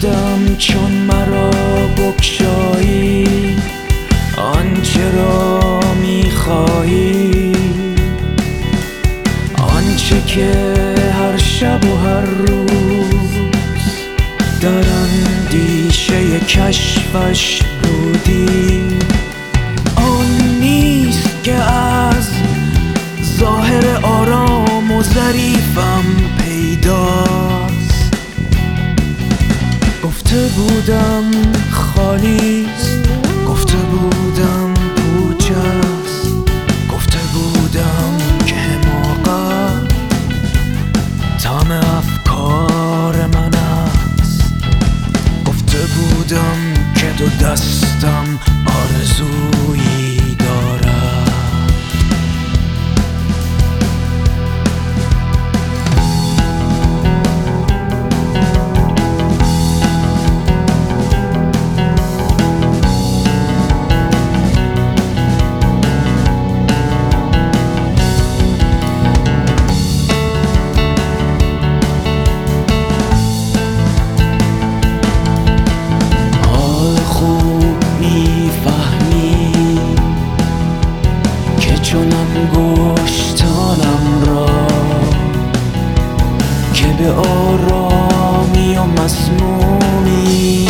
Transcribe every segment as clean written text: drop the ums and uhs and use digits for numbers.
بودم چون مرا بگشایی آنچه را میخواهی، آنچه که هر شب و هر روز در اندیشه کشفش بودی. آن نیست که از ظاهر آرام و ظریفم پیداست. گفته بودم خالیست، گفته بودم پوچست، گفته بودم که حماقت طعم افکار من است. گفته بودم که دو دستم آرزویی دارد. انگشتانم را که به آرامی و مسمومی،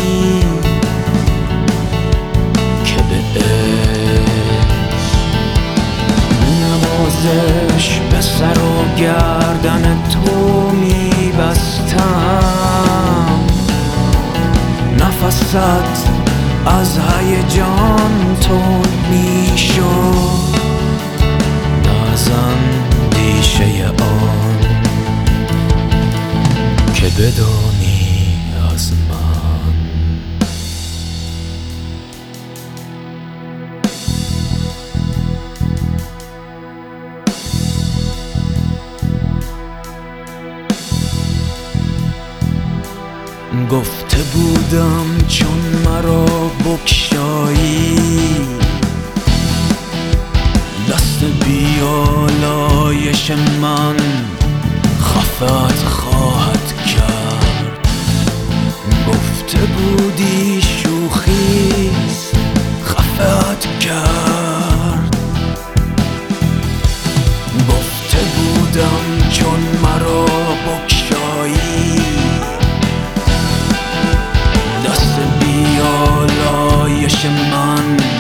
که به نوازش به سر و گردن تو میبستم. نفست از هیجان تند میشد از اندیشه آن که بدانی از من. گفته بودم چون مرا بگشایی دست بیالایش من خفت خواهد کرد. گفته بودی شوخیست خفت کرد. گفته بودم چون مرا بگشایی دست بیالایش من